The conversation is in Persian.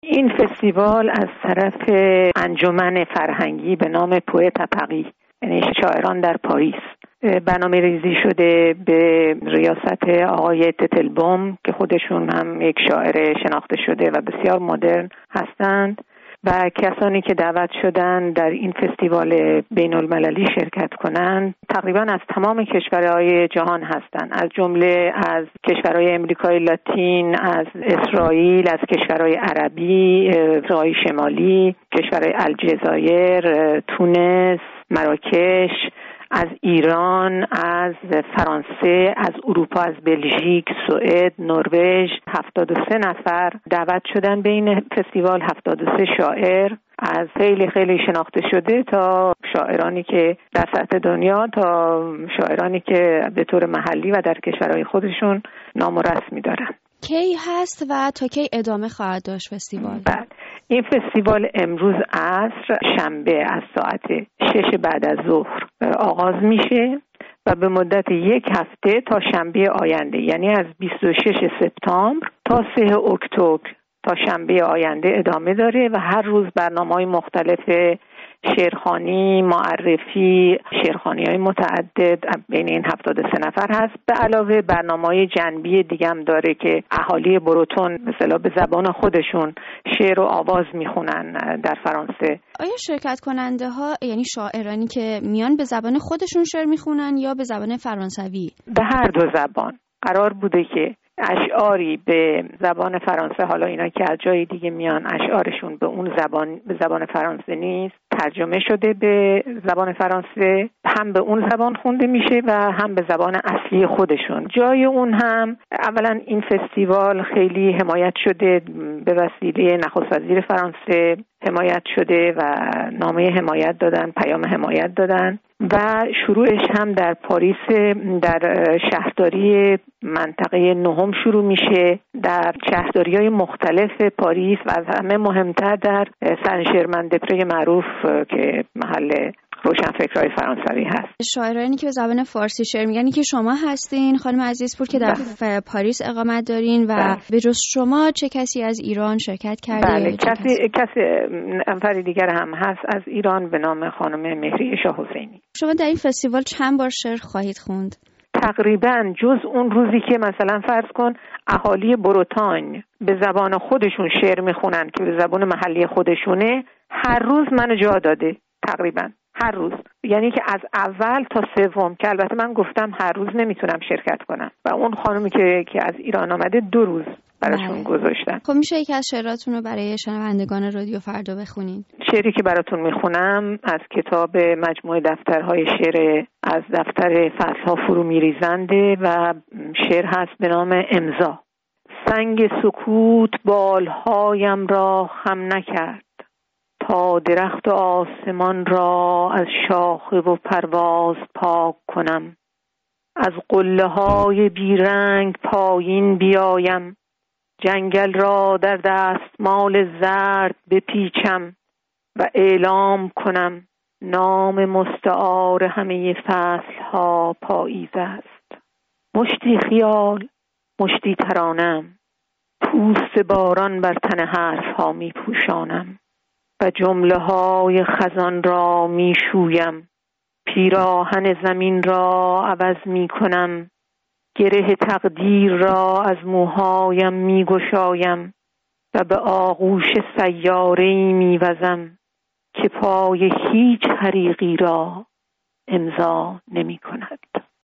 این فستیوال از طرف انجمن فرهنگی به نام پوئت تپقی، یعنی شاعران در پاریس، برنامه ریزی شده به ریاست آقای تتلبوم که خودشون هم یک شاعر شناخته شده و بسیار مدرن هستند و کسانی که دعوت شدن در این فستیوال بین المللی شرکت کنند تقریبا از تمام کشورهای جهان هستند، از جمله از کشورهای امریکای لاتین، از اسرائیل، از کشورهای عربی، آفریقای شمالی، کشورهای الجزایر، تونس، مراکش، از ایران، از فرانسه، از اروپا، از بلژیک، سوئد، نروژ 73 نفر دعوت شدن به این فستیوال. 73 شاعر از خیلی شناخته شده تا شاعرانی که در سطح دنیا تا شاعرانی که به طور محلی و در کشورهای خودشون نام و رسمی دارن. کی هست و تا کی ادامه خواهد داشت فستیوال؟ بله، این فستیوال امروز عصر شنبه از ساعت 6 بعد از ظهر آغاز میشه و به مدت یک هفته تا شنبه آینده، یعنی از 26 سپتامبر تا 3 اکتبر تا شنبه آینده ادامه داره و هر روز برنامه‌های مختلف شعرخوانی، معرفی، شعرخوانی‌های متعدد بین این 73 نفر هست. به علاوه برنامه‌های جنبی دیگه هم داره که اهالی بروتون مثلا به زبان خودشون شعر و آواز میخونن در فرانسه. آیا شرکت کننده ها یعنی شاعرانی که میان به زبان خودشون شعر میخونن یا به زبان فرانسوی؟ به هر دو زبان. قرار بوده که اشعاری به زبان فرانسه، حالا اینا که از جای دیگه میان اشعارشون به اون زبان، به زبان فرانسه نیست، ترجمه شده به زبان فرانسه، هم به اون زبان خونده میشه و هم به زبان اصلی خودشون. جای اون هم اولا این فستیوال خیلی حمایت شده، به وسیله نخست وزیر فرانسه حمایت شده و نامه حمایت دادن، پیام حمایت دادن و شروعش هم در پاریس در شهرداری منطقه نهم شروع میشه، در شهرداری‌های مختلف پاریس و از همه مهمتر در سن ژرمن دو پری معروف که محل روشنفکرای فرانسوی هست. شاعرانی که به زبان فارسی شعر میگن که شما هستین خانم عزیزپور که در پاریس اقامت دارین و به جز شما چه کسی از ایران شرکت کرده؟ بله، کسی نفری دیگر هم هست از ایران به نام خانم مهری شاه حسینی. شما در این فستیوال چند بار شعر خواهید خوند؟ تقریبا جز اون روزی که مثلا فرض کن اهالی بروتانگ به زبان خودشون شعر میخونن که به زبان محلی خودشونه، هر روز منو جا داده تقریبا هر روز، یعنی که از اول تا سوم، که البته من گفتم هر روز نمیتونم شرکت کنم و اون خانمی که از ایران آمده 2 روز براشون گذاشتن. خب میشه یکی از شعراتون رو برای شنوندگان رادیو فردا بخونین؟ شعری که براتون میخونم از کتاب مجموعه دفترهای شعر از دفتر فصلها فرو میریزنده و شعر هست به نام امضا. سنگ سکوت بالهایم را خم نکرد تا درخت آسمان را از شاخه و پرواز پاک کنم، از قله های بیرنگ پایین بیایم، جنگل را در دستمال زرد بپیچم و اعلام کنم نام مستعار همه فصلها پاییز است. مشتی خیال، مشتی ترانم، پوست باران بر تن حرفها می پوشانم و جمله های خزان را می شویم، پیراهن زمین را عوض می کنم، گره تقدیر را از موهایم می گشایم و به آغوش سیاره‌ای می وزم که پای هیچ حریقی را امضا نمی کند.